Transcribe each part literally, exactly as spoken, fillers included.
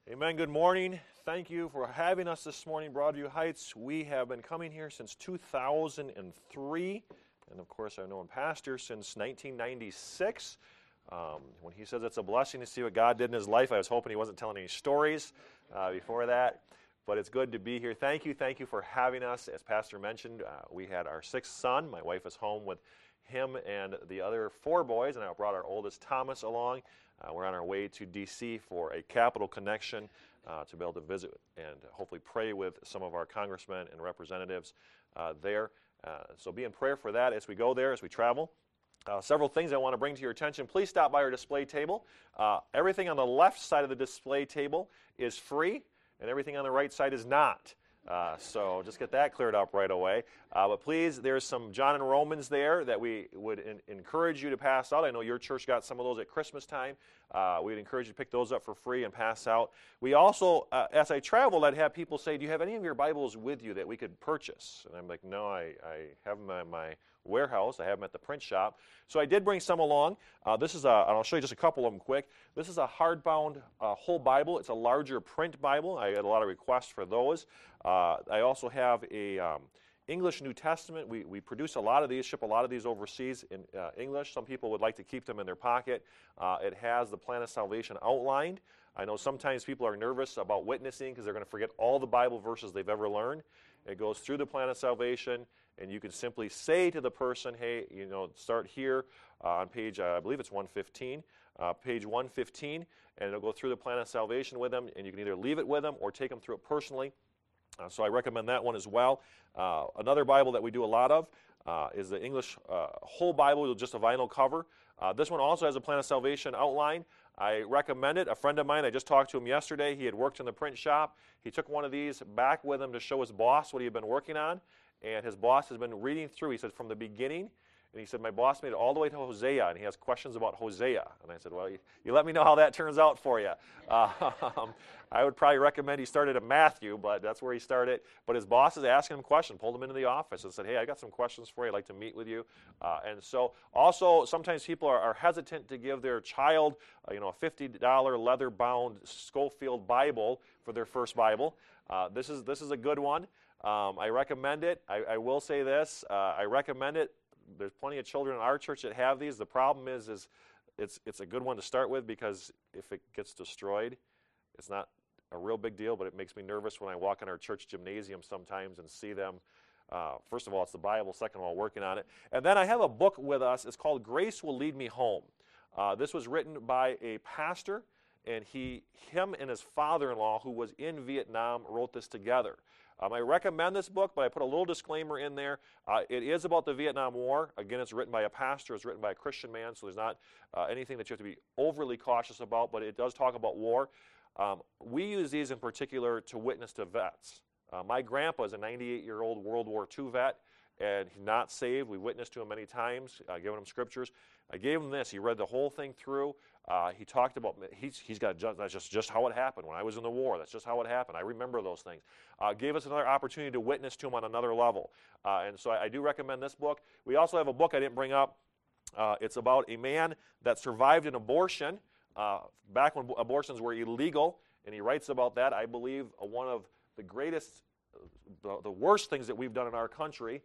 Amen. Good morning. Thank you for having us this morning, Broadview Heights. We have been coming here since two thousand three, and of course, I've known Pastor since nineteen ninety-six. Um, when he says it's a blessing to see what God did in his life, I was hoping he wasn't telling any stories uh, before that, but it's good to be here. Thank you. Thank you for having us. As Pastor mentioned, uh, we had our sixth son. My wife is home with him and the other four boys, and I brought our oldest Thomas along. Uh, we're on our way to D C for a Capital Connection uh, to be able to visit and hopefully pray with some of our congressmen and representatives uh, there. Uh, so be in prayer for that as we go there, as we travel. Uh, several things I want to bring to your attention. Please stop by our display table. Uh, everything on the left side of the display table is free, and everything on the right side is not. Uh, so just get that cleared up right away. Uh, but please, there's some John and Romans there that we would in, encourage you to pass out. I know your church got some of those at Christmas time. Uh, we'd encourage you to pick those up for free and pass out. We also, uh, as I traveled, I'd have people say, do you have any of your Bibles with you that we could purchase? And I'm like, no, I, I have them in my warehouse. I have them at the print shop. So I did bring some along. Uh, this is a, and I'll show you just a couple of them quick. This is a hardbound uh, whole Bible. It's a larger print Bible. I had a lot of requests for those. Uh, I also have a um, English New Testament. We, we produce a lot of these, ship a lot of these overseas in uh, English. Some people would like to keep them in their pocket. Uh, it has the plan of salvation outlined. I know sometimes people are nervous about witnessing because they're going to forget all the Bible verses they've ever learned. It goes through the plan of salvation, and you can simply say to the person, hey, you know, start here uh, on page, uh, I believe it's one fifteen, uh, page one fifteen, and it'll go through the plan of salvation with them, and you can either leave it with them or take them through it personally. Uh, so I recommend that one as well. Uh, another Bible that we do a lot of uh, is the English uh, whole Bible with just a vinyl cover. Uh, this one also has a plan of salvation outline. I recommend it. A friend of mine, I just talked to him yesterday. He had worked in the print shop. He took one of these back with him to show his boss what he had been working on. And his boss has been reading through. He said from the beginning. And he said, my boss made it all the way to Hosea, and he has questions about Hosea. And I said, well, you, you let me know how that turns out for you. Uh, um, I would probably recommend he started at Matthew, but that's where he started. But his boss is asking him questions, pulled him into the office and said, hey, I got some questions for you. I'd like to meet with you. Uh, and so also sometimes people are, are hesitant to give their child uh, you know, a fifty dollar leather-bound Schofield Bible for their first Bible. Uh, this is, this is a good one. Um, I recommend it. I, I will say this. Uh, I recommend it. There's plenty of children in our church that have these. The problem is, is it's it's a good one to start with because if it gets destroyed, it's not a real big deal, but it makes me nervous when I walk in our church gymnasium sometimes and see them. Uh, first of all, it's the Bible. Second of all, working on it. And then I have a book with us. It's called Grace Will Lead Me Home. Uh, this was written by a pastor, and he, him and his father-in-law, who was in Vietnam, wrote this together. Um, I recommend this book, but I put a little disclaimer in there. Uh, it is about the Vietnam War. Again, it's written by a pastor. It's written by a Christian man, so there's not uh, anything that you have to be overly cautious about, but it does talk about war. Um, we use these in particular to witness to vets. Uh, my grandpa is a ninety-eight-year-old World War Two vet, and he's not saved. We witnessed to him many times, uh, giving him scriptures. I gave him this. He read the whole thing through. Uh, he talked about, he's, he's got, just, that's just, just how it happened. When I was in the war, that's just how it happened. I remember those things. Uh, gave us another opportunity to witness to him on another level. Uh, and so I, I do recommend this book. We also have a book I didn't bring up. Uh, it's about a man that survived an abortion uh, back when abortions were illegal. And he writes about that. I believe uh, one of the greatest, uh, the, the worst things that we've done in our country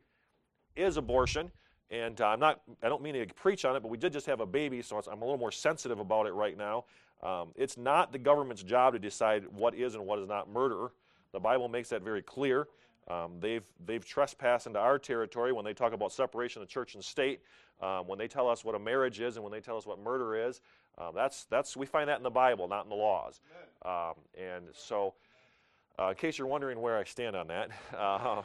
is abortion. And uh, I'm not, I don't mean to preach on it, but we did just have a baby, so it's, I'm a little more sensitive about it right now. Um, it's not the government's job to decide what is and what is not murder. The Bible makes that very clear. Um, they've, they've trespassed into our territory when they talk about separation of church and state, um, when they tell us what a marriage is and when they tell us what murder is. Um, that's, that's, we find that in the Bible, not in the laws. Um, and so, uh, in case you're wondering where I stand on that, uh,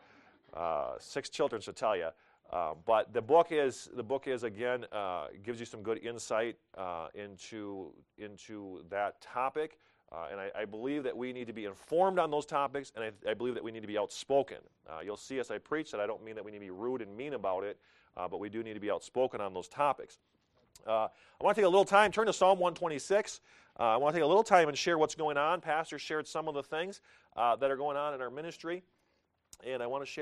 uh, six children should tell you. Uh, but the book is the book is again uh, gives you some good insight uh, into into that topic, uh, and I, I believe that we need to be informed on those topics, and I, I believe that we need to be outspoken. Uh, you'll see as I preach that I don't mean that we need to be rude and mean about it, uh, but we do need to be outspoken on those topics. Uh, I want to take a little time, turn to Psalm one twenty-six. Uh, I want to take a little time and share what's going on. Pastor shared some of the things uh, that are going on in our ministry, and I want to share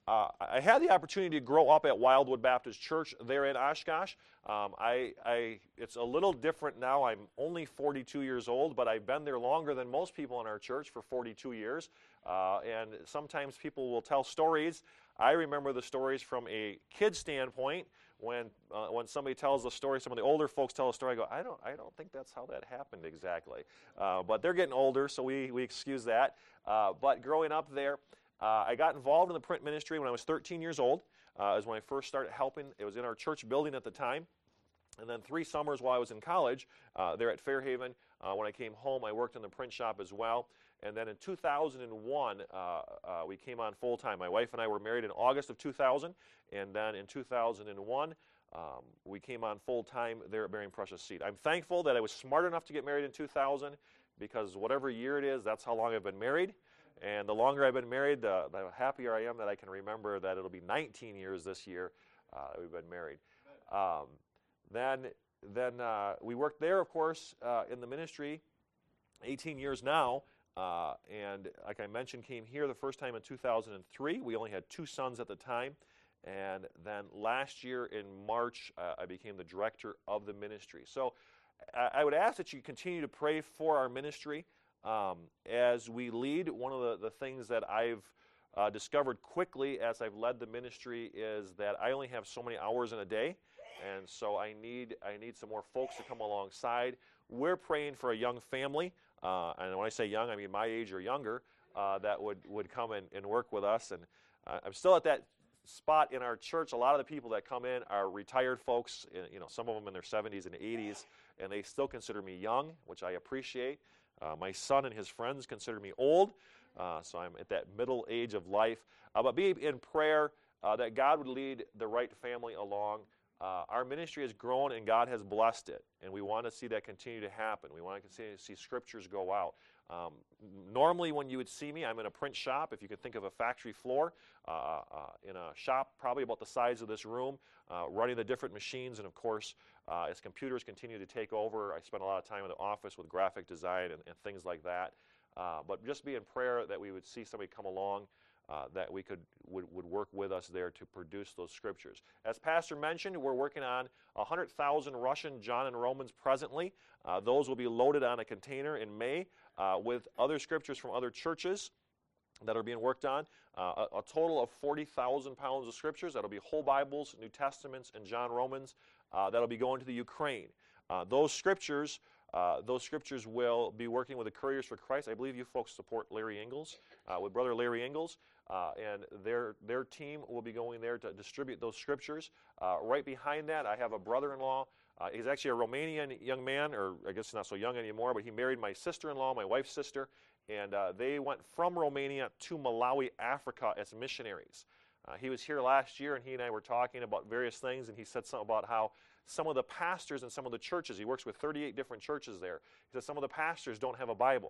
uh, I had the opportunity to grow up at Wildwood Baptist Church there in Oshkosh. Um, I, I, it's a little different now. I'm only forty-two years old, but I've been there longer than most people in our church for forty-two years. Uh, and sometimes people will tell stories. I remember the stories from a kid standpoint. When uh, when somebody tells a story, some of the older folks tell a story, I go, I don't I don't think that's how that happened exactly. Uh, but they're getting older, so we, we excuse that. Uh, but growing up there, uh, I got involved in the print ministry when I was thirteen years old. Uh, is when I first started helping. It was in our church building at the time. And then three summers while I was in college uh, there at Fairhaven, uh, when I came home, I worked in the print shop as well. And then in two thousand one, uh, uh, we came on full-time. My wife and I were married in August of two thousand, and then in two thousand one, um, we came on full-time there at Bearing Precious Seed. I'm thankful that I was smart enough to get married in two thousand, because whatever year it is, that's how long I've been married. And the longer I've been married, the, the happier I am that I can remember that it'll be nineteen years this year uh, that we've been married. Um, then then uh, we worked there, of course, uh, in the ministry, eighteen years now. Uh, and like I mentioned, came here the first time in two thousand three. We only had two sons at the time. And then last year in March, uh, I became the director of the ministry. So I, I would ask that you continue to pray for our ministry um, as we lead. One of the, the things that I've uh, discovered quickly as I've led the ministry is that I only have so many hours in a day. And so I need, I need some more folks to come alongside. We're praying for a young family. Uh, and when I say young, I mean my age or younger, uh, that would, would come in and work with us. And uh, I'm still at that spot in our church. A lot of the people that come in are retired folks, you know, some of them in their seventies and eighties, and they still consider me young, which I appreciate. Uh, my son and his friends consider me old, uh, so I'm at that middle age of life. Uh, but be in prayer uh, that God would lead the right family along. Uh, our ministry has grown and God has blessed it, and we want to see that continue to happen. We want to continue to see scriptures go out. Um, normally when you would see me, I'm in a print shop, if you could think of a factory floor, uh, uh, in a shop probably about the size of this room, uh, running the different machines, and of course, uh, as computers continue to take over, I spend a lot of time in the office with graphic design and, and things like that. Uh, but just be in prayer that we would see somebody come along Uh, that we could would, would work with us there to produce those scriptures. As Pastor mentioned, we're working on one hundred thousand Russian, John, and Romans presently. Uh, those will be loaded on a container in May uh, with other scriptures from other churches that are being worked on. Uh, a, a total of forty thousand pounds of scriptures. That'll be whole Bibles, New Testaments, and John, Romans. Uh, that'll be going to the Ukraine. Uh, those scriptures Uh, those scriptures will be working with the Couriers for Christ. I believe you folks support Larry Ingalls, uh, with Brother Larry Ingalls, uh, and their their team will be going there to distribute those scriptures. Uh, right behind that, I have a brother-in-law. Uh, he's actually a Romanian young man, or I guess not so young anymore, but he married my sister-in-law, my wife's sister, and uh, they went from Romania to Malawi, Africa as missionaries. Uh, he was here last year, and he and I were talking about various things, and he said something about how some of the pastors in some of the churches, he works with thirty-eight different churches there, he says some of the pastors don't have a Bible.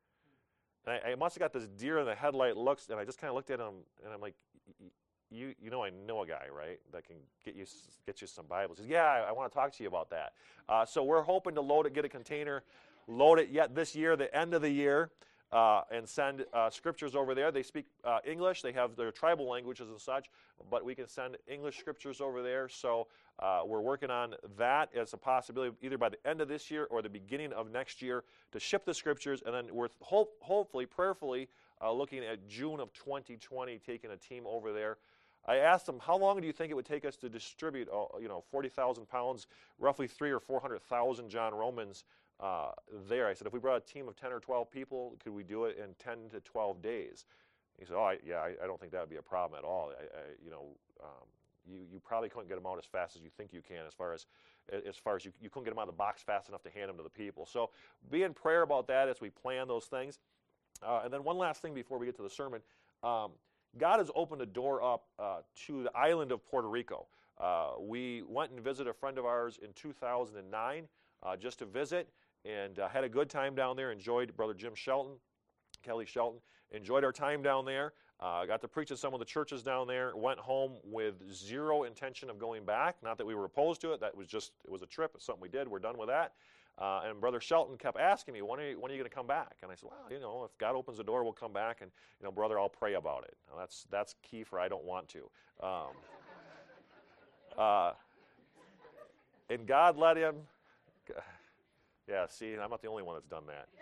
And I, I must have got this deer in the headlight looks, and I just kind of looked at him, and I'm like, you you know I know a guy, right, that can get you get you some Bibles. He says, yeah, I, I want to talk to you about that. Uh, so we're hoping to load it, get a container, load it yet this year, the end of the year, Uh, and send uh, scriptures over there. They speak uh, English. They have their tribal languages and such, but we can send English scriptures over there. So uh, we're working on that as a possibility either by the end of this year or the beginning of next year to ship the scriptures, and then we're hope, hopefully, prayerfully uh, looking at June of twenty twenty, taking a team over there. I asked them, how long do you think it would take us to distribute, uh, you know, forty thousand pounds, roughly three or four hundred thousand John Romans uh, there? I said, if we brought a team of ten or twelve people, could we do it in ten to twelve days? He said, oh, I, yeah, I, I don't think that would be a problem at all. I, I, you know, um, you, you probably couldn't get them out as fast as you think you can, as far as as far as you, you couldn't get them out of the box fast enough to hand them to the people. So be in prayer about that as we plan those things. Uh, and then one last thing before we get to the sermon. Um, God has opened a door up uh, to the island of Puerto Rico. Uh, we went and visited a friend of ours in two thousand nine uh, just to visit, and uh, had a good time down there, enjoyed Brother Jim Shelton, Kelly Shelton, enjoyed our time down there. Uh, got to preach at some of the churches down there, went home with zero intention of going back. Not that we were opposed to it, that was just, it was a trip, it's something we did, we're done with that. Uh, and Brother Shelton kept asking me, when are you, when are you going to come back? And I said, well, you know, if God opens the door, we'll come back. And, you know, brother, I'll pray about it. Now, that's, that's key for I don't want to. Um, uh, and God let him. Yeah, see, I'm not the only one that's done that.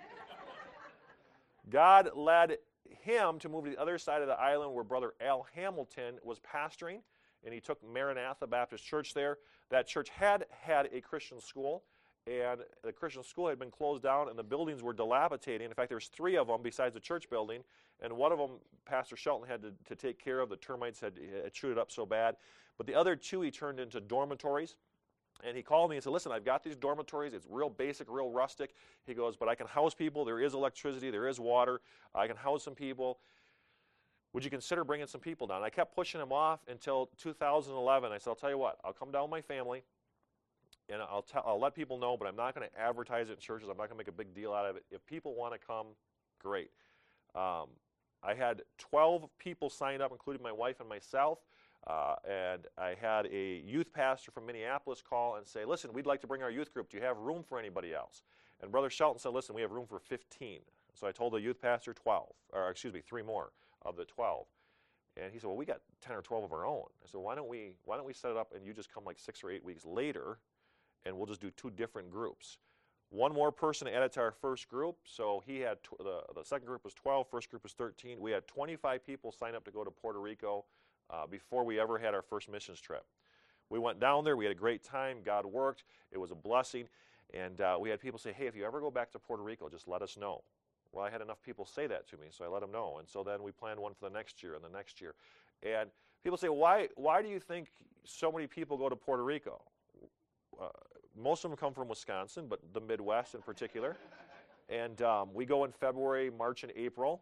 God led him to move to the other side of the island where Brother Al Hamilton was pastoring, and he took Maranatha Baptist Church there. That church had had a Christian school, and the Christian school had been closed down, and the buildings were dilapidating. In fact, there was three of them besides the church building, and one of them Pastor Shelton had to, to take care of. The termites had, had chewed it up so bad. But the other two he turned into dormitories. And he called me and said, listen, I've got these dormitories. It's real basic, real rustic. He goes, but I can house people. There is electricity. There is water. I can house some people. Would you consider bringing some people down? I kept pushing him off until two thousand eleven. I said, I'll tell you what. I'll come down with my family, and I'll, tell, I'll let people know, but I'm not going to advertise it in churches. I'm not going to make a big deal out of it. If people want to come, great. Um, I had twelve people signed up, including my wife and myself. Uh, and I had a youth pastor from Minneapolis call and say, listen, we'd like to bring our youth group. Do you have room for anybody else? And Brother Shelton said, listen, we have room for fifteen. So I told the youth pastor twelve, or excuse me, three more of the twelve. And he said, well, we got ten or twelve of our own. I said, why don't we, why don't we set it up and you just come like six or eight weeks later, and we'll just do two different groups. One more person added to our first group, so he had, tw the, the second group was twelve, first group was thirteen. We had twenty-five people sign up to go to Puerto Rico Uh, before we ever had our first missions trip. We went down there, we had a great time, God worked, it was a blessing, and uh, we had people say, hey, if you ever go back to Puerto Rico, just let us know. Well, I had enough people say that to me, so I let them know, and so then we planned one for the next year and the next year. And people say, why, why do you think so many people go to Puerto Rico? Uh, most of them come from Wisconsin, but the Midwest in particular. And um, we go in February, March, and April,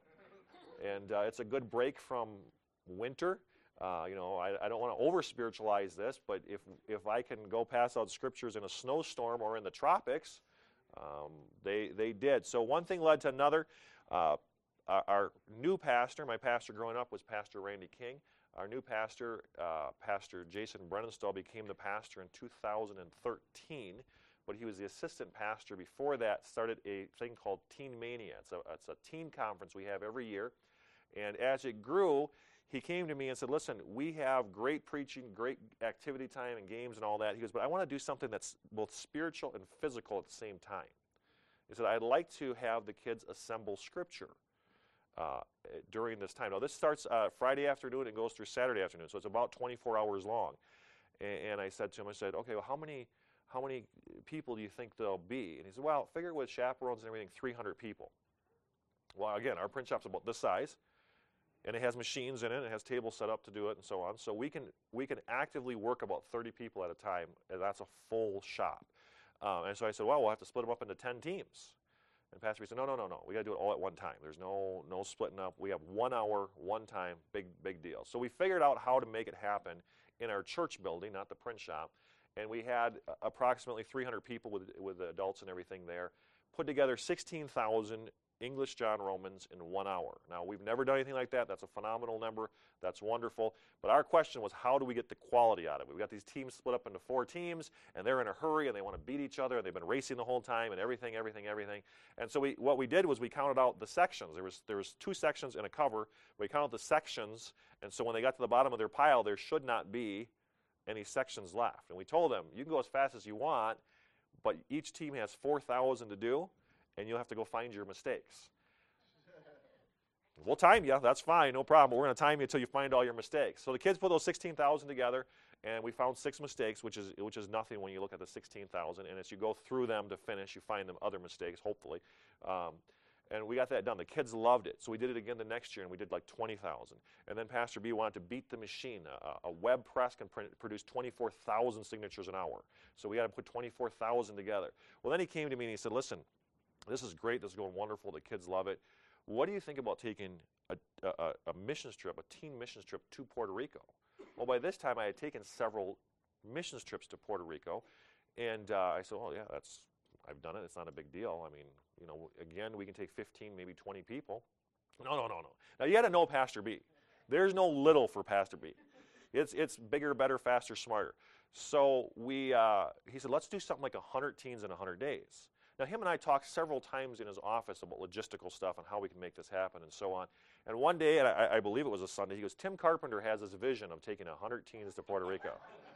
and uh, it's a good break from winter. Uh, you know, I, I don't want to over-spiritualize this, but if, if I can go pass out scriptures in a snowstorm or in the tropics, um, they, they did. So one thing led to another. Uh, our, our new pastor, my pastor growing up was Pastor Randy King. Our new pastor, uh, Pastor Jason Brennenstall, became the pastor in two thousand thirteen, but he was the assistant pastor before that, started a thing called Teen Mania. It's a, it's a teen conference we have every year, and as it grew, he came to me and said, listen, we have great preaching, great activity time and games and all that. He goes, but I want to do something that's both spiritual and physical at the same time. He said, I'd like to have the kids assemble scripture uh, during this time. Now, this starts uh, Friday afternoon and goes through Saturday afternoon, so it's about twenty-four hours long. And, and I said to him, I said, okay, well, how many, how many people do you think there'll be? And he said, well, figure with chaperones and everything, three hundred people. Well, again, our print shop's about this size. And it has machines in it, it has tables set up to do it, and so on. So we can we can actively work about thirty people at a time, and that's a full shop. Um, and so I said, well, we'll have to split them up into ten teams. And Pastor B said, no, no, no, no. We got to do it all at one time. There's no no splitting up. We have one hour, one time, big big deal. So we figured out how to make it happen in our church building, not the print shop. And we had uh, approximately three hundred people with with the adults and everything there. Put together sixteen thousand English John Romans in one hour. Now, we've never done anything like that. That's a phenomenal number. That's wonderful. But our question was, how do we get the quality out of it? We've got these teams split up into four teams, and they're in a hurry, and they want to beat each other, and they've been racing the whole time, and everything, everything, everything. And so we, what we did was we counted out the sections. There was, there was two sections in a cover. We counted the sections, and so when they got to the bottom of their pile, there should not be any sections left. And we told them, you can go as fast as you want, but each team has four thousand to do, and you'll have to go find your mistakes. We'll time you. That's fine. No problem. We're going to time you until you find all your mistakes. So the kids put those sixteen thousand together, and we found six mistakes, which is which is nothing when you look at the sixteen thousand. And as you go through them to finish, you find them other mistakes, hopefully. Um, and we got that done. The kids loved it. So we did it again the next year, and we did like twenty thousand. And then Pastor B wanted to beat the machine. A, a web press can print, produce twenty-four thousand signatures an hour. So we got to put twenty-four thousand together. Well, then he came to me and he said, listen, this is great. This is going wonderful. The kids love it. What do you think about taking a, a, a missions trip, a teen missions trip to Puerto Rico? Well, by this time, I had taken several missions trips to Puerto Rico. And uh, I said, well, yeah, that's, I've done it. It's not a big deal. I mean, you know, again, we can take fifteen, maybe twenty people. No, no, no, no. Now, you got to know Pastor B. There's no little for Pastor B. It's, it's bigger, better, faster, smarter. So we, uh, he said, let's do something like one hundred teens in one hundred days. Now, him and I talked several times in his office about logistical stuff and how we can make this happen and so on. And one day, and I, I believe it was a Sunday, he goes, Tim Carpenter has this vision of taking one hundred teens to Puerto Rico.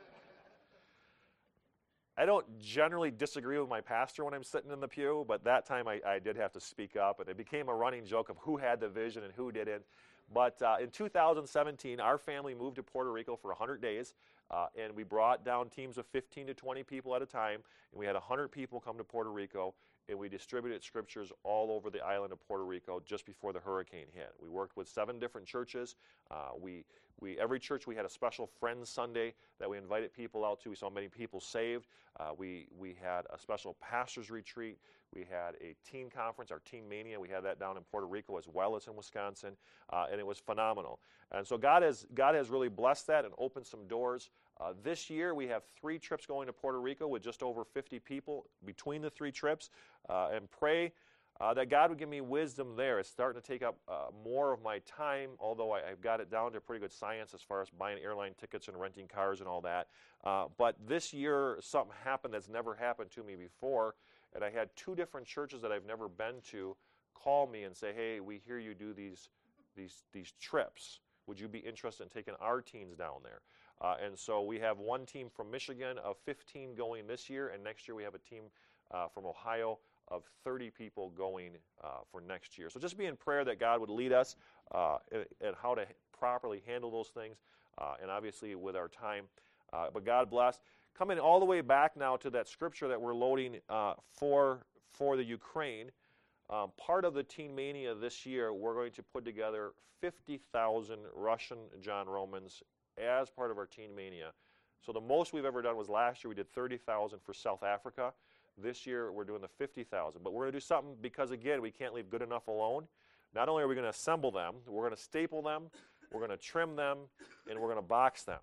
I don't generally disagree with my pastor when I'm sitting in the pew, but that time I, I did have to speak up, and it became a running joke of who had the vision and who didn't. But uh, in two thousand seventeen, our family moved to Puerto Rico for one hundred days, uh, and we brought down teams of fifteen to twenty people at a time, and we had one hundred people come to Puerto Rico, and we distributed scriptures all over the island of Puerto Rico just before the hurricane hit. We worked with seven different churches. Uh, we, we, every church, we had a special Friends Sunday that we invited people out to. We saw many people saved. Uh, we, we had a special pastors retreat. We had a teen conference, our Teen Mania. We had that down in Puerto Rico as well as in Wisconsin, uh, and it was phenomenal. And so God has, God has really blessed that and opened some doors. Uh, this year we have three trips going to Puerto Rico with just over fifty people between the three trips, uh, and pray uh, that God would give me wisdom there. It's starting to take up uh, more of my time, although I, I've got it down to pretty good science as far as buying airline tickets and renting cars and all that. Uh, but this year something happened that's never happened to me before, and I had two different churches that I've never been to call me and say, hey, we hear you do these, these, these trips. Would you be interested in taking our teens down there? Uh, and so we have one team from Michigan of fifteen going this year, and next year we have a team uh, from Ohio of thirty people going uh, for next year. So just be in prayer that God would lead us uh, at how to properly handle those things, uh, and obviously with our time. Uh, but God bless. Coming all the way back now to that scripture that we're loading uh, for, for the Ukraine, um, part of the Teen Mania this year, we're going to put together fifty thousand Russian John Romans as part of our Teen Mania. So the most we've ever done was last year. We did thirty thousand for South Africa. This year we're doing the fifty thousand. But we're going to do something because, again, we can't leave good enough alone. Not only are we going to assemble them, we're going to staple them, we're going to trim them, and we're going to box them.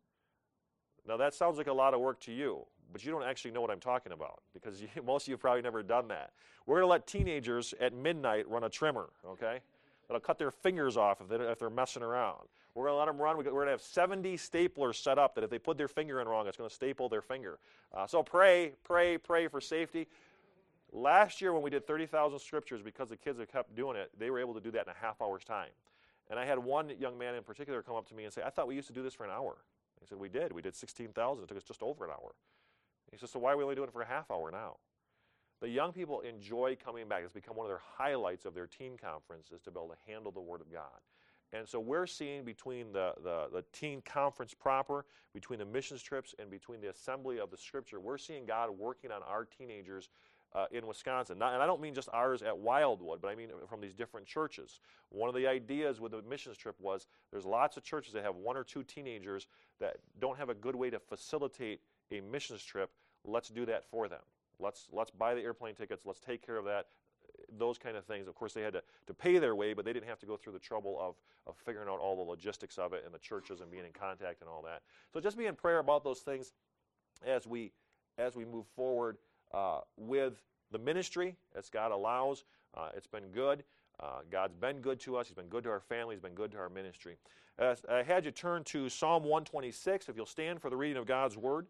Now that sounds like a lot of work to you, but you don't actually know what I'm talking about because you, most of you have probably never done that. We're going to let teenagers at midnight run a trimmer, okay? That'll cut their fingers off if, they, if they're messing around. We're going to let them run. We're going to have seventy staplers set up that if they put their finger in wrong, it's going to staple their finger. Uh, so pray, pray, pray for safety. Last year when we did thirty thousand scriptures, because the kids have kept doing it, they were able to do that in a half hour's time. And I had one young man in particular come up to me and say, I thought we used to do this for an hour. I said, we did. We did sixteen thousand. It took us just over an hour. He said, so why are we only doing it for a half hour now? The young people enjoy coming back. It's become one of their highlights of their teen conference is to be able to handle the Word of God. And so we're seeing between the, the, the teen conference proper, between the missions trips, and between the assembly of the Scripture, we're seeing God working on our teenagers uh, in Wisconsin. Not, and I don't mean just ours at Wildwood, but I mean from these different churches. One of the ideas with the missions trip was there's lots of churches that have one or two teenagers that don't have a good way to facilitate a missions trip. Let's do that for them. Let's, let's buy the airplane tickets. Let's take care of that. Those kind of things. Of course, they had to, to pay their way, but they didn't have to go through the trouble of, of figuring out all the logistics of it and the churches and being in contact and all that. So just be in prayer about those things as we, as we move forward uh, with the ministry, as God allows. Uh, it's been good. Uh, God's been good to us. He's been good to our family. He's been good to our ministry. Uh, I had you turn to Psalm one twenty-six, if you'll stand for the reading of God's Word.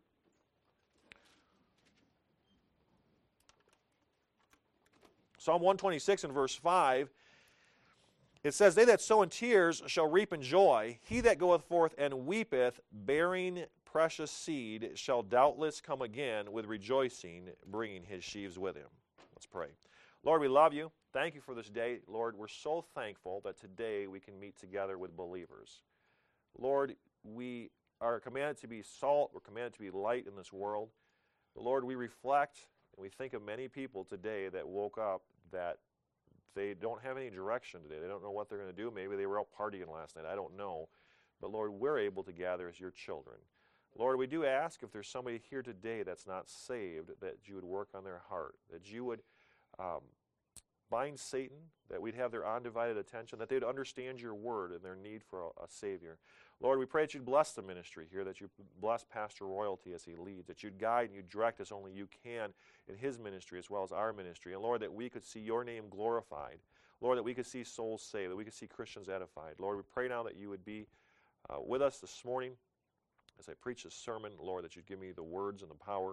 Psalm one twenty-six and verse five, it says, they that sow in tears shall reap in joy. He that goeth forth and weepeth, bearing precious seed, shall doubtless come again with rejoicing, bringing his sheaves with him. Let's pray. Lord, we love you. Thank you for this day. Lord, we're so thankful that today we can meet together with believers. Lord, we are commanded to be salt. We're commanded to be light in this world. Lord, we reflect and we think of many people today that woke up that they don't have any direction today. They don't know what they're going to do. Maybe they were out partying last night. I don't know. But Lord, we're able to gather as your children. Lord, we do ask if there's somebody here today that's not saved, that you would work on their heart, that you would um, bind Satan, that we'd have their undivided attention, that they'd understand your word and their need for a, a Savior. Lord, we pray that you'd bless the ministry here, that you bless Pastor Royalty as he leads, that you'd guide and you direct us only you can in his ministry as well as our ministry. And Lord, that we could see your name glorified. Lord, that we could see souls saved, that we could see Christians edified. Lord, we pray now that you would be uh, with us this morning as I preach this sermon. Lord, that you'd give me the words and the power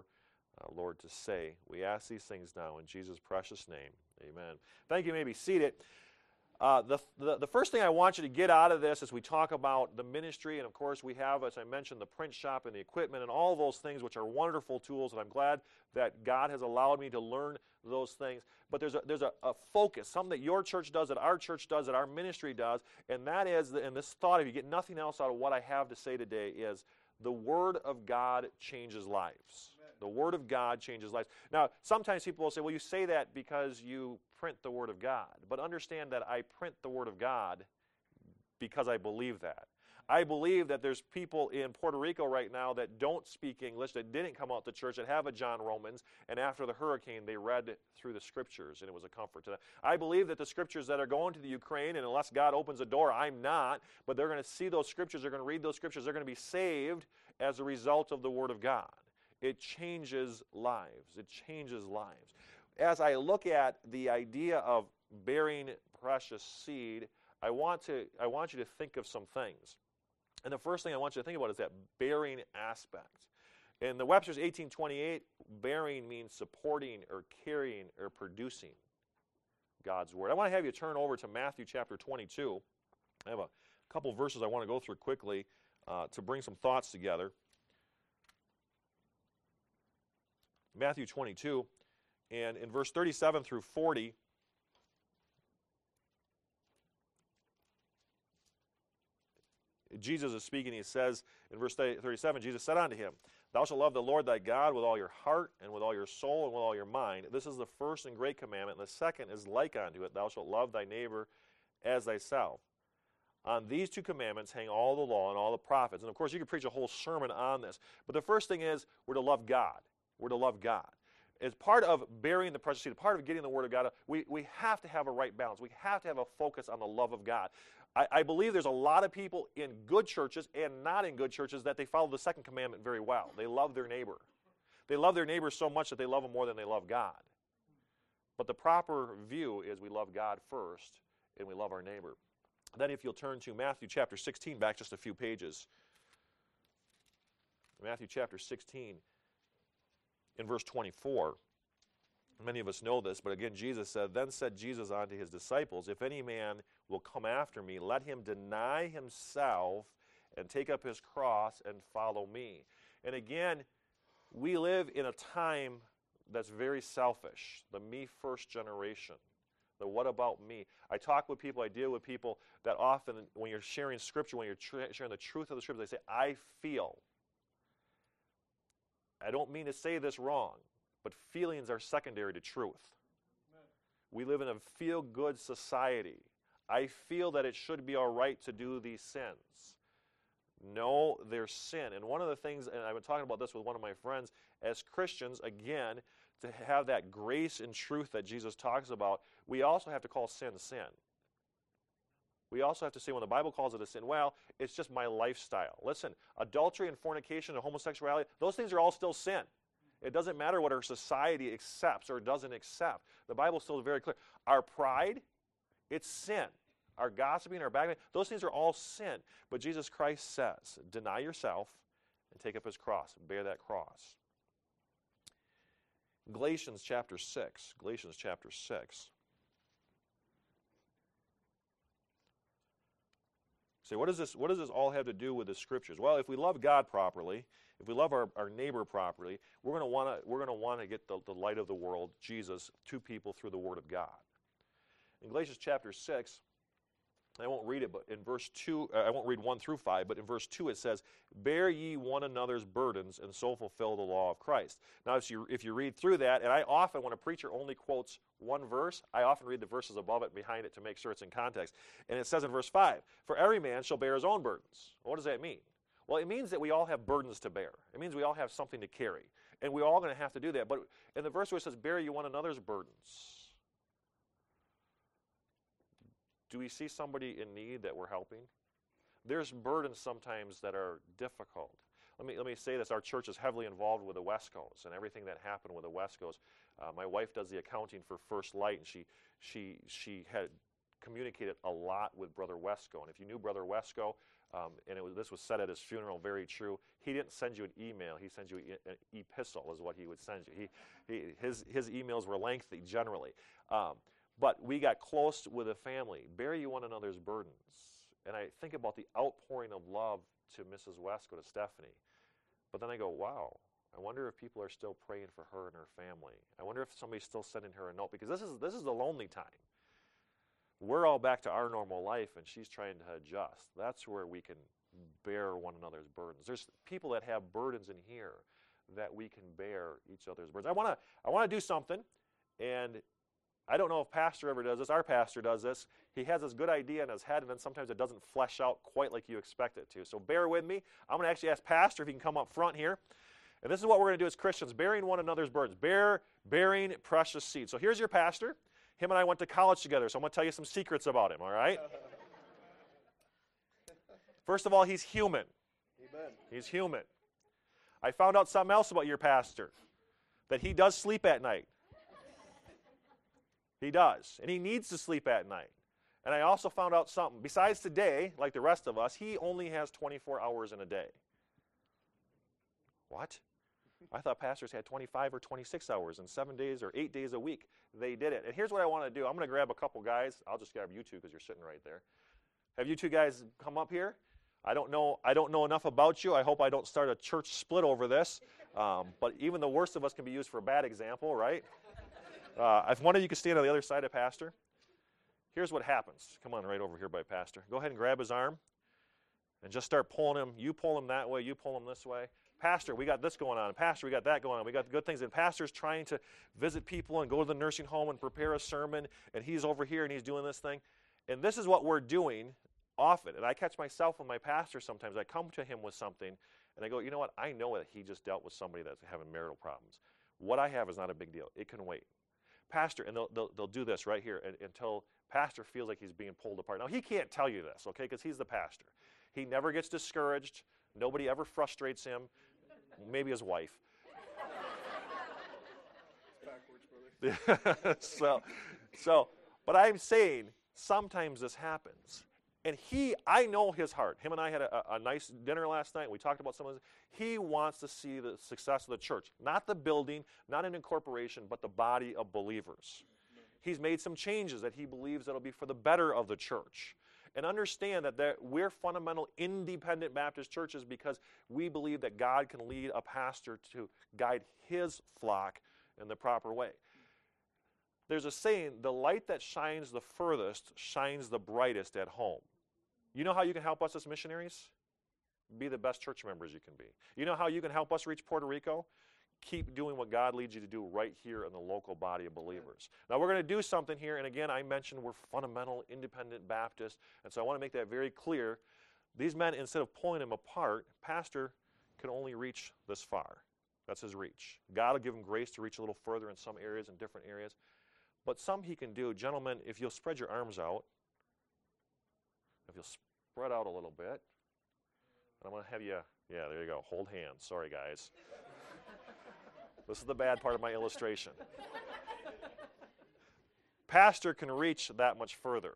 uh, Lord, to say. We ask these things now in Jesus' precious name. Amen. Thank you. You may be seated. Uh, the, the, the first thing I want you to get out of this as we talk about the ministry, and of course we have, as I mentioned, the print shop and the equipment and all those things, which are wonderful tools, and I'm glad that God has allowed me to learn those things. But there's a, there's a, a focus, something that your church does, that our church does, that our ministry does, and that is, and this thought, if you get nothing else out of what I have to say today, is the Word of God changes lives. The Word of God changes lives. Now, sometimes people will say, well, you say that because you print the Word of God. But understand that I print the Word of God because I believe that. I believe that there's people in Puerto Rico right now that don't speak English, that didn't come out to church, that have a John Romans, and after the hurricane, they read through the Scriptures, and it was a comfort to them. I believe that the Scriptures that are going to the Ukraine, and unless God opens a door, I'm not, but they're going to see those Scriptures, they're going to read those Scriptures, they're going to be saved as a result of the Word of God. It changes lives. It changes lives. As I look at the idea of bearing precious seed, I want to I want you to think of some things. And the first thing I want you to think about is that bearing aspect. In the Webster's eighteen twenty-eight, bearing means supporting or carrying or producing God's Word. I want to have you turn over to Matthew chapter twenty-two. I have a couple verses I want to go through quickly uh, to bring some thoughts together. Matthew twenty-two, and in verse thirty-seven through forty, Jesus is speaking. He says in verse thirty-seven, Jesus said unto him, Thou shalt love the Lord thy God with all your heart, and with all your soul, and with all your mind. This is the first and great commandment, and the second is like unto it, Thou shalt love thy neighbor as thyself. On these two commandments hang all the law and all the prophets. And of course, you could preach a whole sermon on this. But the first thing is, we're to love God. We're to love God. As part of bearing the precious seed, part of getting the Word of God, we, we have to have a right balance. We have to have a focus on the love of God. I, I believe there's a lot of people in good churches and not in good churches that they follow the second commandment very well. They love their neighbor. They love their neighbor so much that they love him more than they love God. But the proper view is we love God first and we love our neighbor. Then if you'll turn to Matthew chapter sixteen, back just a few pages. Matthew chapter sixteen. In verse twenty-four, many of us know this, but again Jesus said, Then said Jesus unto his disciples, If any man will come after me, let him deny himself and take up his cross and follow me. And again, we live in a time that's very selfish, the me first generation, the what about me. I talk with people, I deal with people that often when you're sharing Scripture, when you're tra- sharing the truth of the Scripture, they say, I feel. I don't mean to say this wrong, but feelings are secondary to truth. Amen. We live in a feel-good society. I feel that it should be all right to do these sins. No, they're sin. And one of the things, and I've been talking about this with one of my friends, as Christians, again, to have that grace and truth that Jesus talks about, we also have to call sin sin. We also have to say when the Bible calls it a sin, well, it's just my lifestyle. Listen, adultery and fornication and homosexuality, those things are all still sin. It doesn't matter what our society accepts or doesn't accept. The Bible is still very clear. Our pride, it's sin. Our gossiping, our backbiting, those things are all sin. But Jesus Christ says, deny yourself and take up his cross and bear that cross. Galatians chapter six. Galatians chapter six. Say, what does this, what does this all have to do with the Scriptures? Well, if we love God properly, if we love our, our neighbor properly, we're going to want to we're going to want to get the, the light of the world, Jesus, to people through the Word of God. In Galatians chapter six, I won't read it, but in verse two, uh, I won't read one through five, but in verse two it says, Bear ye one another's burdens, and so fulfill the law of Christ. Now, if you, if you read through that, and I often, when a preacher only quotes one verse, I often read the verses above it and behind it to make sure it's in context. And it says in verse five, For every man shall bear his own burdens. What does that mean? Well, it means that we all have burdens to bear. It means we all have something to carry. And we're all going to have to do that. But in the verse where it says, Bear ye one another's burdens, do we see somebody in need that we're helping? There's burdens sometimes that are difficult. Let me, let me say this. Our church is heavily involved with the Wescos and everything that happened with the Wescos. Uh, my wife does the accounting for First Light, and she, she, she had communicated a lot with Brother Wesco. And if you knew Brother Wesco, Um, and it was, this was said at his funeral, very true. He didn't send you an email. He sent you an epistle is what he would send you. He, he, his, his emails were lengthy generally. Um, but we got close with a family. Bear you one another's burdens. And I think about the outpouring of love to Missus Wesco, to Stephanie. But then I go, wow, I wonder if people are still praying for her and her family. I wonder if somebody's still sending her a note. Because this is, this is the lonely time. We're all back to our normal life, and she's trying to adjust. That's where we can bear one another's burdens. There's people that have burdens in here that we can bear each other's burdens. I want to I want to do something, and I don't know if Pastor ever does this. Our pastor does this. He has this good idea in his head, and then sometimes it doesn't flesh out quite like you expect it to. So bear with me. I'm going to actually ask Pastor if he can come up front here. And this is what we're going to do as Christians, bearing one another's burdens. Bear, bearing precious seed. So here's your pastor. Him and I went to college together, so I'm going to tell you some secrets about him, all right? First of all, he's human. Amen. He's human. I found out something else about your pastor, that he does sleep at night. He does, and he needs to sleep at night. And I also found out something. Besides today, like the rest of us, he only has twenty-four hours in a day. What? I thought pastors had twenty-five or twenty-six hours and seven days or eight days a week. They did it. And here's what I want to do. I'm going to grab a couple guys. I'll just grab you two because you're sitting right there. Have you two guys come up here? I don't know I don't know enough about you. I hope I don't start a church split over this. Um, but even the worst of us can be used for a bad example, right? Uh, if one of you could stand on the other side of Pastor. Here's what happens. Come on, right over here by Pastor. Go ahead and grab his arm and just start pulling him. You pull him that way. You pull him this way. Pastor, we got this going on. Pastor, we got that going on. We got the good things. And Pastor's trying to visit people and go to the nursing home and prepare a sermon. And he's over here and he's doing this thing. And this is what we're doing often. And I catch myself with my pastor sometimes. I come to him with something and I go, you know what? I know that he just dealt with somebody that's having marital problems. What I have is not a big deal. It can wait. Pastor, and they'll, they'll, they'll do this right here and, until Pastor feels like he's being pulled apart. Now, he can't tell you this, okay, because he's the pastor. He never gets discouraged. Nobody ever frustrates him. Maybe his wife. so, so, but I'm saying sometimes this happens. And he, I know his heart. Him and I had a, a nice dinner last night. We talked about some of this. He wants to see the success of the church. Not the building, not an incorporation, but the body of believers. He's made some changes that he believes that will be for the better of the church. And understand that there, we're fundamental independent Baptist churches because we believe that God can lead a pastor to guide his flock in the proper way. There's a saying, the light that shines the furthest shines the brightest at home. You know how you can help us as missionaries? Be the best church members you can be. You know how you can help us reach Puerto Rico? Keep doing what God leads you to do right here in the local body of believers. Now we're going to do something here, and again, I mentioned we're fundamental independent Baptists, and so I want to make that very clear. These men, instead of pulling them apart, pastor can only reach this far. That's his reach. God will give him grace to reach a little further in some areas, in different areas. But some he can do. Gentlemen, if you'll spread your arms out, if you'll spread out a little bit, and I'm going to have you, yeah, there you go, hold hands. Sorry, guys. This is the bad part of my illustration. Pastor can reach that much further.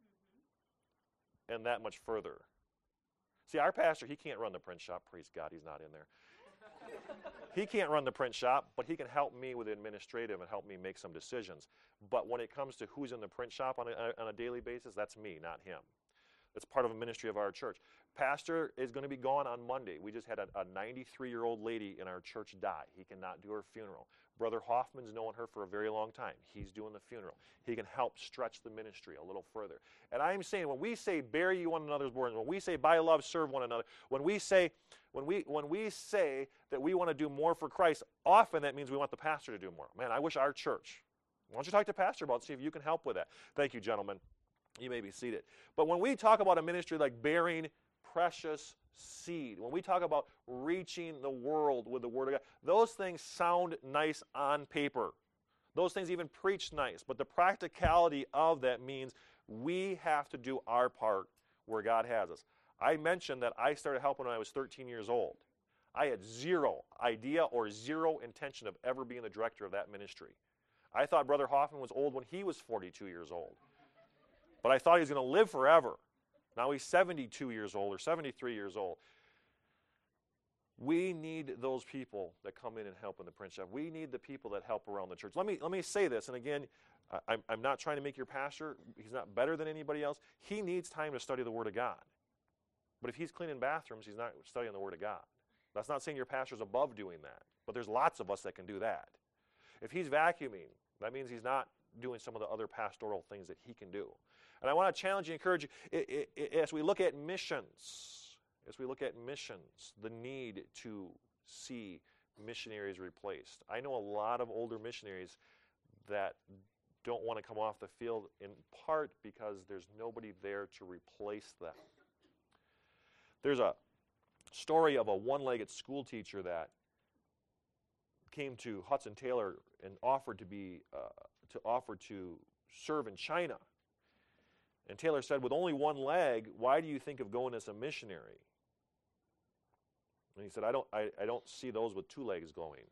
And that much further. See, our pastor, he can't run the print shop. Praise God, he's not in there. He can't run the print shop, but he can help me with the administrative and help me make some decisions. But when it comes to who's in the print shop on a, on a daily basis, that's me, not him. It's part of a ministry of our church. Pastor is going to be gone on Monday. We just had a, a ninety-three-year-old lady in our church die. He cannot do her funeral. Brother Hoffman's known her for a very long time. He's doing the funeral. He can help stretch the ministry a little further. And I'm saying when we say bear ye one another's burdens, when we say by love serve one another, when we say when we when we say that we want to do more for Christ, often that means we want the pastor to do more. Man, I wish our church. Why don't you talk to pastor about it, see if you can help with that. Thank you, gentlemen. You may be seated. But when we talk about a ministry like bearing precious seed, when we talk about reaching the world with the Word of God, those things sound nice on paper. Those things even preach nice. But the practicality of that means we have to do our part where God has us. I mentioned that I started helping when I was thirteen years old. I had zero idea or zero intention of ever being the director of that ministry. I thought Brother Hoffman was old when he was forty-two years old. But I thought he was going to live forever. Now he's seventy-two years old or seventy-three years old. We need those people that come in and help in the print shop. We need the people that help around the church. Let me, let me say this, and again, I, I'm, I'm not trying to make your pastor. He's not better than anybody else. He needs time to study the Word of God. But if he's cleaning bathrooms, he's not studying the Word of God. That's not saying your pastor's above doing that, but there's lots of us that can do that. If he's vacuuming, that means he's not doing some of the other pastoral things that he can do. And I want to challenge you, encourage you, it, it, it, as we look at missions, as we look at missions, the need to see missionaries replaced. I know a lot of older missionaries that don't want to come off the field, in part because there's nobody there to replace them. There's a story of a one-legged school teacher that came to Hudson Taylor and offered to be uh, to offer to serve in China. And Taylor said, with only one leg, why do you think of going as a missionary? And he said, I don't, I, I don't see those with two legs going.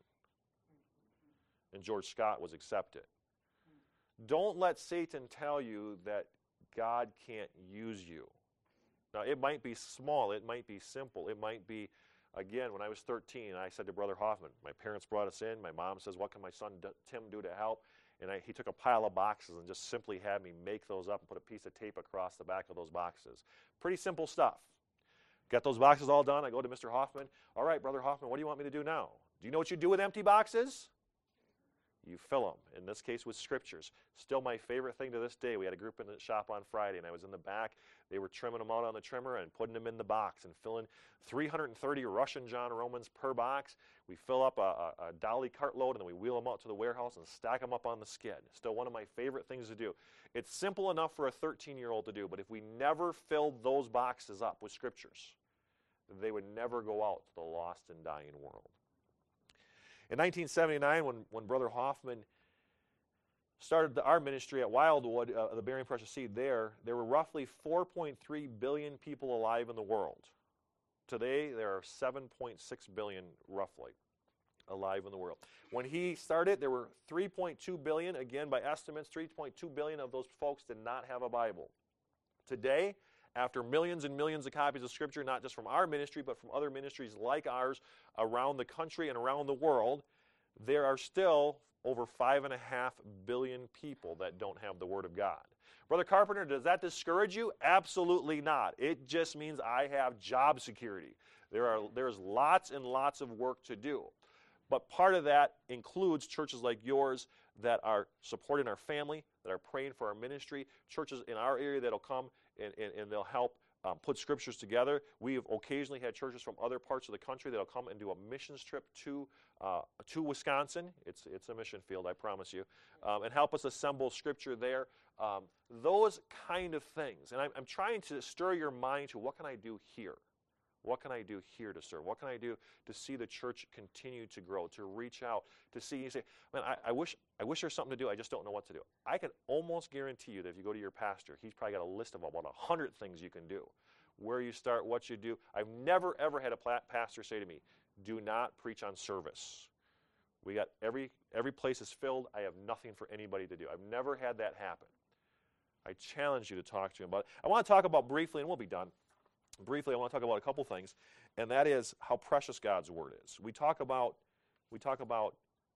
And George Scott was accepted. Don't let Satan tell you that God can't use you. Now, it might be small. It might be simple. It might be, again, when I was thirteen, I said to Brother Hoffman, my parents brought us in. My mom says, what can my son Tim do to help? And I, he took a pile of boxes and just simply had me make those up and put a piece of tape across the back of those boxes. Pretty simple stuff. Got those boxes all done. I go to Mister Hoffman. All right, Brother Hoffman, what do you want me to do now? Do you know what you do with empty boxes? You fill them, in this case with scriptures. Still my favorite thing to this day. We had a group in the shop on Friday, and I was in the back. They were trimming them out on the trimmer and putting them in the box and filling three hundred thirty Russian John Romans per box. We fill up a, a, a dolly cartload, and then we wheel them out to the warehouse and stack them up on the skid. Still one of my favorite things to do. It's simple enough for a thirteen-year-old to do, but if we never filled those boxes up with scriptures, they would never go out to the lost and dying world. In nineteen seventy-nine, when, when Brother Hoffman started the, our ministry at Wildwood, uh, the Bearing Precious Seed there, there were roughly four point three billion people alive in the world. Today, there are seven point six billion, roughly, alive in the world. When he started, there were three point two billion. Again, by estimates, three point two billion of those folks did not have a Bible. Today, after millions and millions of copies of Scripture, not just from our ministry, but from other ministries like ours around the country and around the world, there are still over five and a half billion people that don't have the Word of God. Brother Carpenter, does that discourage you? Absolutely not. It just means I have job security. There are, there's lots and lots of work to do. But part of that includes churches like yours that are supporting our family, that are praying for our ministry, churches in our area that will come and, and, and they'll help um, put scriptures together. We have occasionally had churches from other parts of the country that will come and do a missions trip to uh, to Wisconsin. It's, it's a mission field, I promise you, um, and help us assemble scripture there. Um, those kind of things. And I'm, I'm trying to stir your mind to what can I do here? What can I do here to serve? What can I do to see the church continue to grow, to reach out, to see, you say, man, I, I wish I wish there's something to do, I just don't know what to do. I can almost guarantee you that if you go to your pastor, he's probably got a list of about a hundred things you can do. Where you start, what you do. I've never, ever had a pastor say to me, do not preach on service. We got every, every place is filled. I have nothing for anybody to do. I've never had that happen. I challenge you to talk to him about it. I want to talk about briefly, and we'll be done. Briefly, I want to talk about a couple things, and that is how precious God's Word is. We talk about, we talk about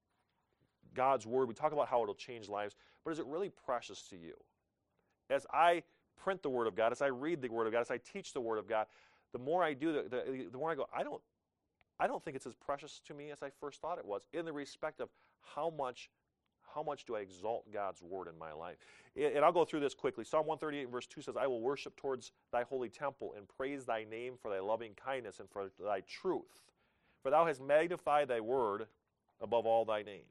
God's Word. We talk about how it'll change lives, but is it really precious to you? As I print the Word of God, as I read the Word of God, as I teach the Word of God, the more I do, the, the, the more I go, I don't, I don't think it's as precious to me as I first thought it was, in the respect of how much How much do I exalt God's Word in my life? And I'll go through this quickly. Psalm one thirty-eight verse two says, I will worship towards thy holy temple and praise thy name for thy loving kindness and for thy truth. For thou hast magnified thy word above all thy name.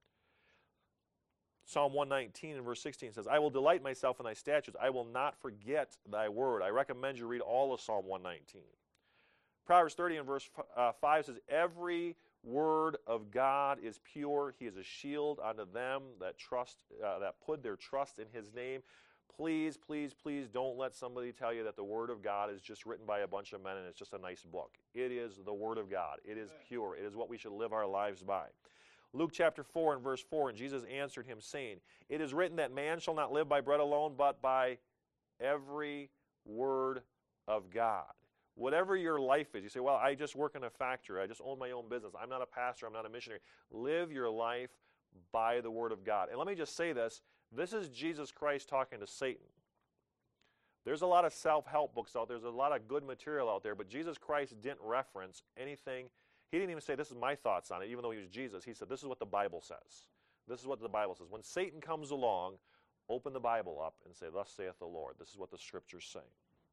Psalm one nineteen and verse sixteen says, I will delight myself in thy statutes. I will not forget thy word. I recommend you read all of Psalm one nineteen. Proverbs thirty and verse five says, every word of God is pure. He is a shield unto them that trust, uh, that put their trust in his name. Please, please, please don't let somebody tell you that the Word of God is just written by a bunch of men and it's just a nice book. It is the Word of God. It is pure. It is what we should live our lives by. Luke chapter four and verse four, and Jesus answered him, saying, it is written that man shall not live by bread alone, but by every Word of God. Whatever your life is, you say, well, I just work in a factory. I just own my own business. I'm not a pastor. I'm not a missionary. Live your life by the Word of God. And let me just say this. This is Jesus Christ talking to Satan. There's a lot of self-help books out there. There's a lot of good material out there, but Jesus Christ didn't reference anything. He didn't even say, this is my thoughts on it, even though he was Jesus. He said, this is what the Bible says. This is what the Bible says. When Satan comes along, open the Bible up and say, thus saith the Lord. This is what the Scriptures say.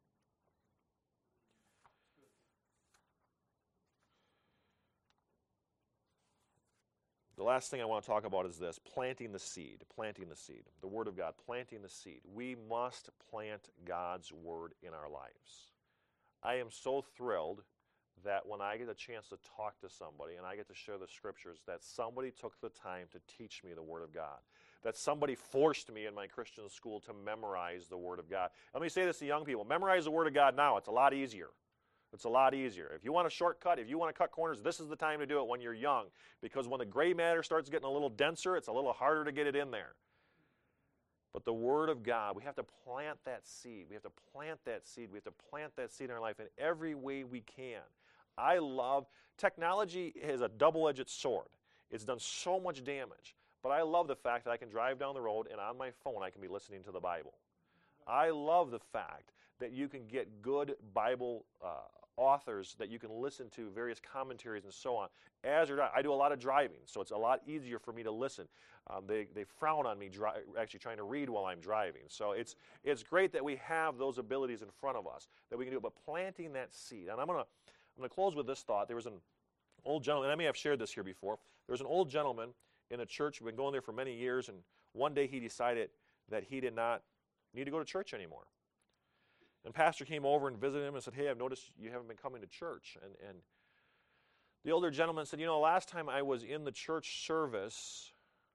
The last thing I want to talk about is this, planting the seed, planting the seed, the Word of God, planting the seed. We must plant God's Word in our lives. I am so thrilled that when I get a chance to talk to somebody and I get to share the Scriptures, that somebody took the time to teach me the Word of God, that somebody forced me in my Christian school to memorize the Word of God. Let me say this to young people, memorize the Word of God now. It's a lot easier. It's a lot easier. If you want a shortcut, if you want to cut corners, this is the time to do it when you're young. Because when the gray matter starts getting a little denser, it's a little harder to get it in there. But the Word of God, we have to plant that seed. We have to plant that seed. We have to plant that seed in our life in every way we can. I love, technology is a double-edged sword. It's done so much damage. But I love the fact that I can drive down the road and on my phone I can be listening to the Bible. I love the fact that you can get good Bible uh, authors that you can listen to, various commentaries and so on. As you're, I do a lot of driving, so it's a lot easier for me to listen. Um, they, they frown on me dri actually trying to read while I'm driving. So it's, it's great that we have those abilities in front of us, that we can do it, but planting that seed. And I'm going to I'm gonna close with this thought. There was an old gentleman, and I may have shared this here before. There was an old gentleman in a church who'd been going there for many years, and one day he decided that he did not need to go to church anymore. And pastor came over and visited him and said, hey, I've noticed you haven't been coming to church. And, and the older gentleman said, you know, last time I was in the church service,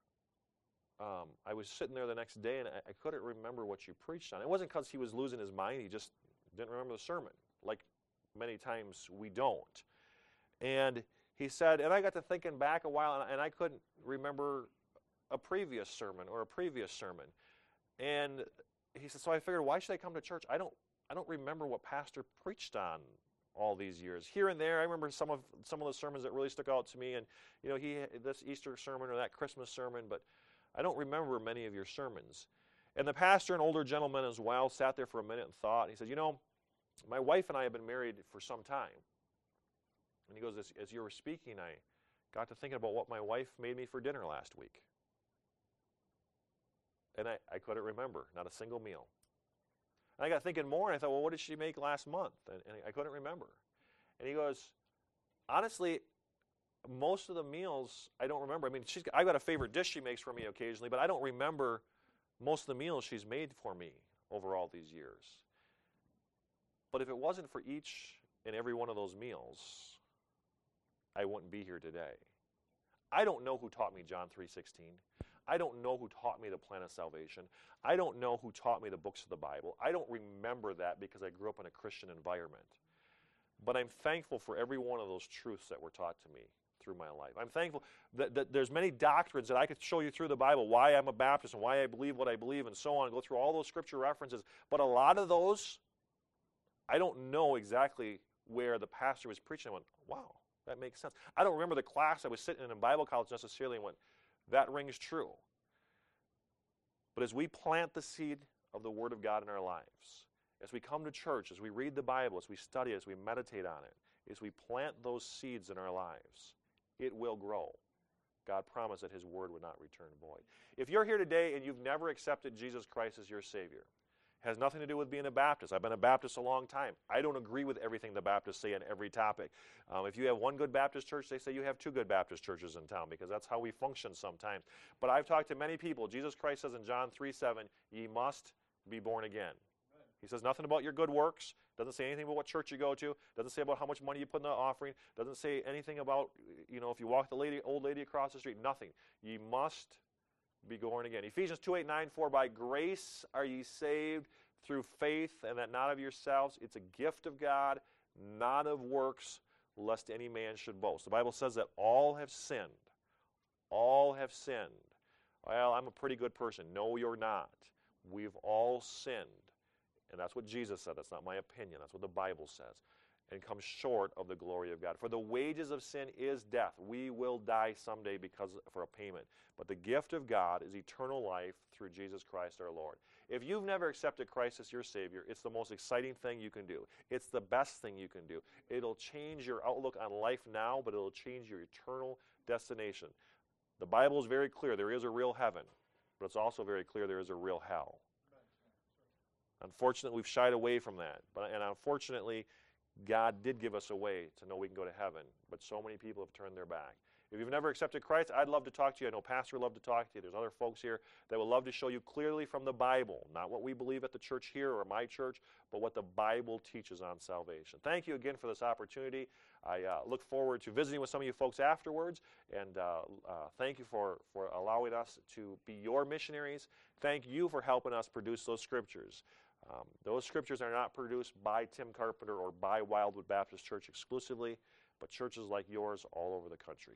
um, I was sitting there the next day and I, I couldn't remember what you preached on. It wasn't because he was losing his mind. He just didn't remember the sermon, like many times we don't. And he said, and I got to thinking back a while, and, and I couldn't remember a previous sermon or a previous sermon. And he said, so I figured, why should I come to church? I don't I don't remember what pastor preached on all these years. Here and there, I remember some of some of the sermons that really stuck out to me, and you know, he this Easter sermon or that Christmas sermon, but I don't remember many of your sermons. And the pastor, an older gentleman as well, sat there for a minute and thought. And he said, you know, my wife and I have been married for some time. And he goes, as, as you were speaking, I got to thinking about what my wife made me for dinner last week. And I, I couldn't remember, not a single meal. And I got thinking more, and I thought, well, what did she make last month? And, and I couldn't remember. And he goes, honestly, most of the meals I don't remember. I mean, she's, I've got a favorite dish she makes for me occasionally, but I don't remember most of the meals she's made for me over all these years. But if it wasn't for each and every one of those meals, I wouldn't be here today. I don't know who taught me John three sixteen. I don't know who taught me the plan of salvation. I don't know who taught me the books of the Bible. I don't remember that because I grew up in a Christian environment. But I'm thankful for every one of those truths that were taught to me through my life. I'm thankful that, that there's many doctrines that I could show you through the Bible, why I'm a Baptist and why I believe what I believe and so on, and go through all those scripture references. But a lot of those, I don't know exactly where the pastor was preaching. I went, wow, that makes sense. I don't remember the class I was sitting in in Bible college necessarily and went, that rings true. But as we plant the seed of the Word of God in our lives, as we come to church, as we read the Bible, as we study it, as we meditate on it, as we plant those seeds in our lives, it will grow. God promised that His Word would not return void. If you're here today and you've never accepted Jesus Christ as your Savior, it has nothing to do with being a Baptist. I've been a Baptist a long time. I don't agree with everything the Baptists say on every topic. Um, if you have one good Baptist church, they say you have two good Baptist churches in town because that's how we function sometimes. But I've talked to many people. Jesus Christ says in John three seven, ye must be born again. He says nothing about your good works. Doesn't say anything about what church you go to. Doesn't say about how much money you put in the offering. Doesn't say anything about, you know, if you walk the lady, old lady across the street. Nothing. Ye must be born again. Ephesians two eight nine, for by grace are ye saved through faith, and that not of yourselves. It's a gift of God, not of works, lest any man should boast. The Bible says that all have sinned. All have sinned. Well, I'm a pretty good person. No, you're not. We've all sinned. and that's what Jesus said. That's not my opinion. That's what the Bible says. And come short of the glory of God. For the wages of sin is death. We will die someday because for a payment. But the gift of God is eternal life through Jesus Christ our Lord. If you've never accepted Christ as your Savior, it's the most exciting thing you can do. It's the best thing you can do. It'll change your outlook on life now, but it'll change your eternal destination. The Bible is very clear. There is a real heaven, but it's also very clear there is a real hell. Unfortunately, we've shied away from that. But, and unfortunately, God did give us a way to know we can go to heaven, but so many people have turned their back. If you've never accepted Christ, I'd love to talk to you. I know Pastor would love to talk to you. There's other folks here that would love to show you clearly from the Bible, not what we believe at the church here or my church, but what the Bible teaches on salvation. Thank you again for this opportunity. I uh, look forward to visiting with some of you folks afterwards, and uh, uh, thank you for, for allowing us to be your missionaries. Thank you for helping us produce those scriptures. Um, those scriptures are not produced by Tim Carpenter or by Wildwood Baptist Church exclusively, but churches like yours all over the country.